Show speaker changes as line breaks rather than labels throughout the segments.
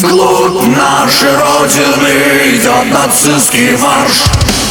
Вглубь нашей Родины идет нацистский марш.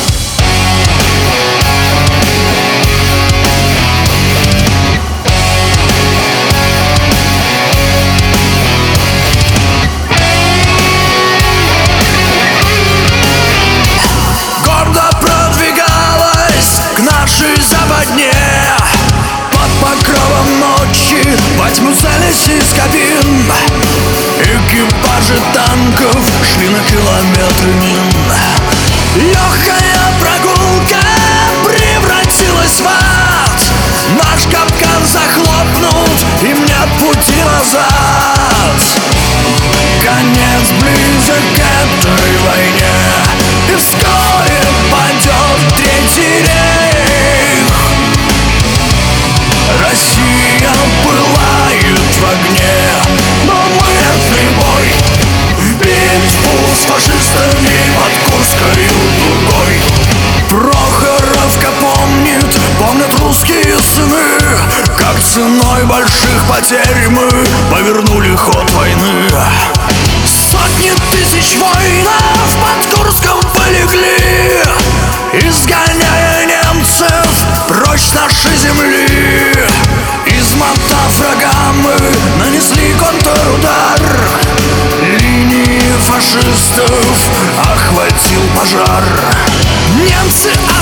Гордо продвигалась к нашей западне, под покровом ночи во тьму целясь из кабин. Экипажи танков шли на километры мин. Легкая прогулка превратилась в ад. Наш капкан захлопнут, им нет пути назад. Конец близок к этой войне, и вскоре падет Третий рейх. Россия пылает в огне, но мирный бой в битву с фашистами под Курской дугой. Прохоровка помнят русские сыны, как ценой больших потерь мы повернули ход войны. Сотни тысяч воинов под Курском полегли, изгоняя немцев прочь с нашей земли. Измотав врага, мы нанесли контрудар. Линии фашистов охватил пожар. Немцы